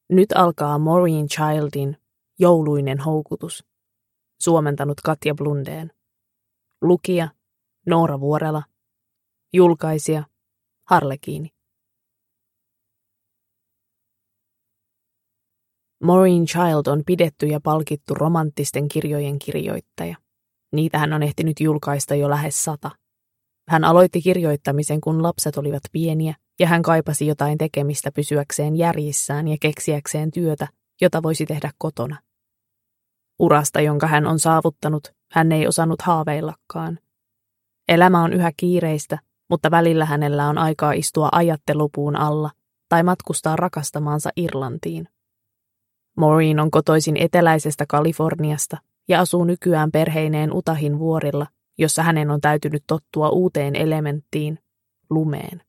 Nyt alkaa Maureen Childin Jouluinen houkutus. Suomentanut Katja Blundén. Lukija Noora Vuorela. Julkaisija Harlekiini. Maureen Child on pidetty ja palkittu romanttisten kirjojen kirjoittaja. Niitä hän on ehtinyt julkaista jo lähes 100. Hän aloitti kirjoittamisen, kun lapset olivat pieniä, ja hän kaipasi jotain tekemistä pysyäkseen järjissään ja keksiäkseen työtä, jota voisi tehdä kotona. Urasta, jonka hän on saavuttanut, hän ei osannut haaveillakaan. Elämä on yhä kiireistä, mutta välillä hänellä on aikaa istua ajattelupuun alla tai matkustaa rakastamaansa Irlantiin. Maureen on kotoisin eteläisestä Kaliforniasta ja asuu nykyään perheineen Utahin vuorilla, jossa hänen on täytynyt tottua uuteen elementtiin, lumeen.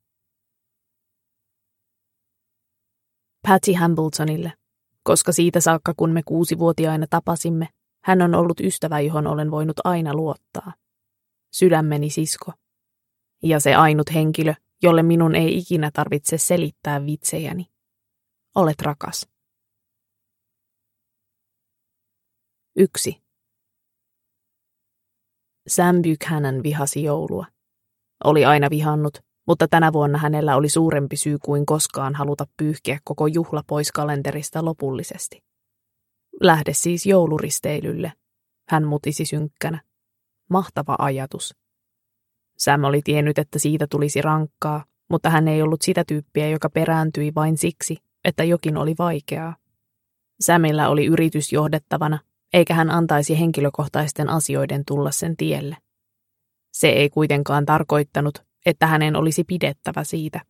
Patty Hambletonille, koska siitä saakka kun me 6-vuotiaina tapasimme, hän on ollut ystävä, johon olen voinut aina luottaa. Sydämeni sisko. Ja se ainut henkilö, jolle minun ei ikinä tarvitse selittää vitsejäni. Olet rakas. 1. Sam Buchanan vihasi joulua. Oli aina vihannut, mutta tänä vuonna hänellä oli suurempi syy kuin koskaan haluta pyyhkiä koko juhla pois kalenterista lopullisesti. Lähde siis jouluristeilylle, hän mutisi synkkänä. Mahtava ajatus. Sam oli tiennyt, että siitä tulisi rankkaa, mutta hän ei ollut sitä tyyppiä, joka perääntyi vain siksi, että jokin oli vaikeaa. Samilla oli yritys johdettavana, eikä hän antaisi henkilökohtaisten asioiden tulla sen tielle. Se ei kuitenkaan tarkoittanut, että hänen olisi pidettävä siitä.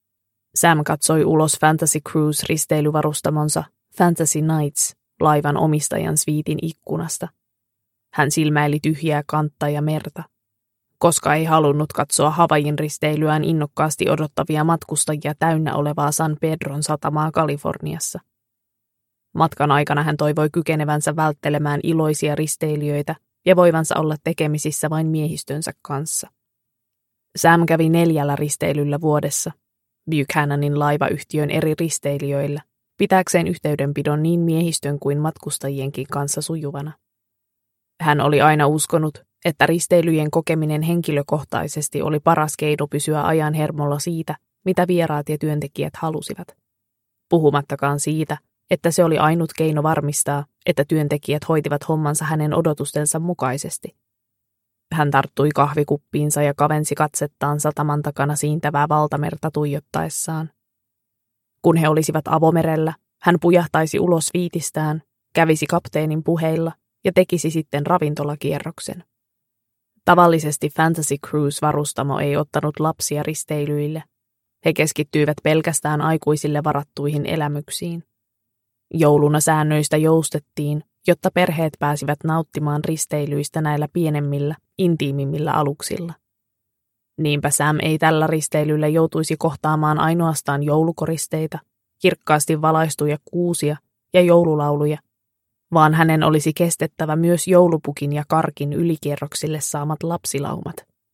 Sam katsoi ulos Fantasy Cruise-risteilyvarustamonsa Fantasy Nights laivan omistajan sviitin ikkunasta. Hän silmäili tyhjää kantta ja merta. Koska ei halunnut katsoa Havaijin risteilyään innokkaasti odottavia matkustajia täynnä olevaa San Pedron satamaa Kaliforniassa. Matkan aikana hän toivoi kykenevänsä välttelemään iloisia risteilijöitä ja voivansa olla tekemisissä vain miehistönsä kanssa. Sam kävi 4 risteilyllä vuodessa, Buchananin laivayhtiön eri risteilijöillä, pitääkseen yhteydenpidon niin miehistön kuin matkustajienkin kanssa sujuvana. Hän oli aina uskonut, että risteilyjen kokeminen henkilökohtaisesti oli paras keino pysyä ajan hermolla siitä, mitä vieraat ja työntekijät halusivat. Puhumattakaan siitä, että se oli ainut keino varmistaa, että työntekijät hoitivat hommansa hänen odotustensa mukaisesti. Hän tarttui kahvikuppiinsa ja kavensi katsettaan sataman takana siintävää valtamerta tuijottaessaan. Kun he olisivat avomerellä, hän pujahtaisi ulos viitistään, kävisi kapteenin puheilla ja tekisi sitten ravintolakierroksen. Tavallisesti Fantasy Cruise-varustamo ei ottanut lapsia risteilyille. He keskittyivät pelkästään aikuisille varattuihin elämyksiin. Jouluna säännöistä joustettiin, jotta perheet pääsivät nauttimaan risteilyistä näillä pienemmillä, intiimimmillä aluksilla. Niinpä Sam ei tällä risteilyllä joutuisi kohtaamaan ainoastaan joulukoristeita, kirkkaasti valaistuja kuusia ja joululauluja, vaan hänen olisi kestettävä myös joulupukin ja karkin ylikierroksille saamat lapsilaumat.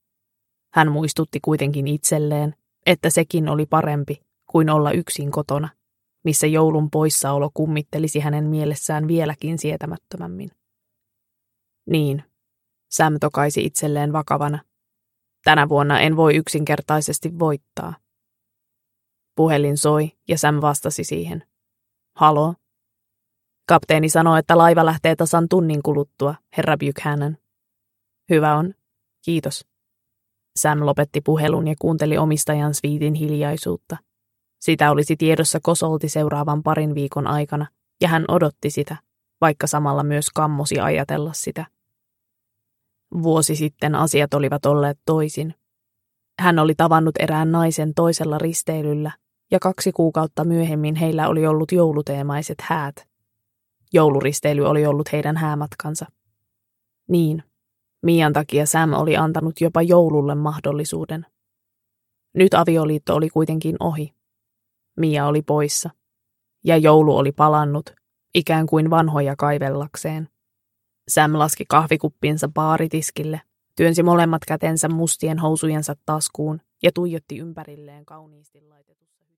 Hän muistutti kuitenkin itselleen, että sekin oli parempi kuin olla yksin kotona, missä joulun poissaolo kummittelisi hänen mielessään vieläkin sietämättömämmin. Niin, Sam tokaisi itselleen vakavana. Tänä vuonna en voi yksinkertaisesti voittaa. Puhelin soi ja Sam vastasi siihen. Haloo? Kapteeni sanoi, että laiva lähtee tasan tunnin kuluttua, herra Buchanan. Hyvä on. Kiitos. Sam lopetti puhelun ja kuunteli omistajan sviitin hiljaisuutta. Sitä olisi tiedossa kosolti seuraavan parin viikon aikana, ja hän odotti sitä, vaikka samalla myös kammosi ajatella sitä. Vuosi sitten asiat olivat olleet toisin. Hän oli tavannut erään naisen toisella risteilyllä, ja 2 kuukautta myöhemmin heillä oli ollut jouluteemaiset häät. Jouluristeily oli ollut heidän häämatkansa. Niin, Mian takia Sam oli antanut jopa joululle mahdollisuuden. Nyt avioliitto oli kuitenkin ohi. Mia oli poissa, ja joulu oli palannut, ikään kuin vanhoja kaivellakseen. Sam laski kahvikuppinsa baaritiskille, työnsi molemmat kätensä mustien housujensa taskuun ja tuijotti ympärilleen kauniisti laitetussa